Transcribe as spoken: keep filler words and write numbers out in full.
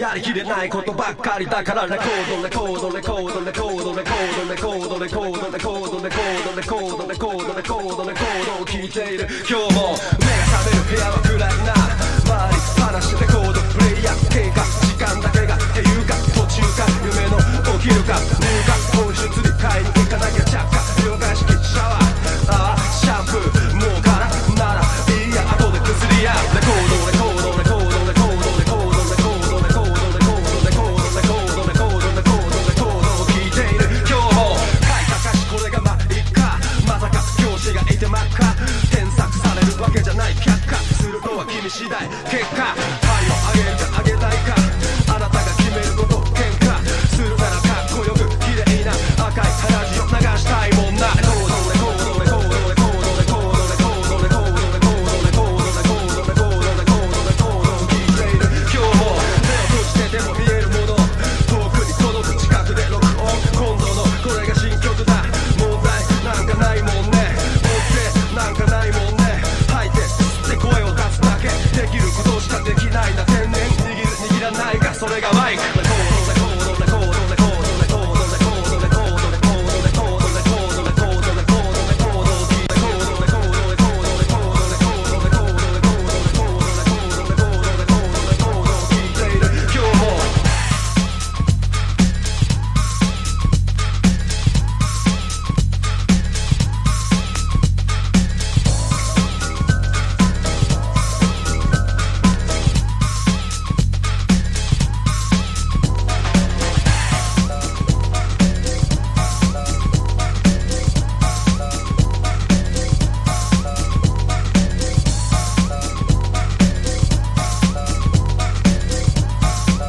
やりきれないことばっかりだからレコードレコードレコードレコードレコードレコードレコードレコードレコードレコードレコードレコードレコードを聴いている今日も目が覚める部屋は暗いな周り話レコードプレイヤー経過